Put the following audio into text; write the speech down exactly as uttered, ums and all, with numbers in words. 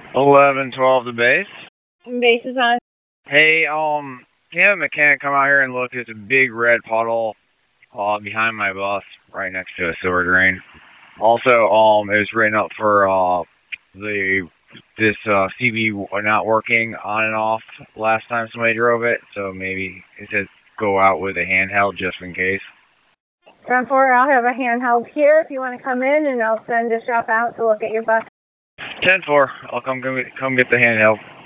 Eleven twelve the base. Base is on. Hey, um, can you have a mechanic come out here and look? There's a big red puddle uh, behind my bus, right next to a sewer drain. Also, um, it was written up for uh the this uh C B not working on and off last time somebody drove it, so maybe it says go out with a handheld just in case. ten four, I'll have a handheld here if you want to come in, and I'll send a shop out to look at your bus. ten four, I'll come come come get the handheld.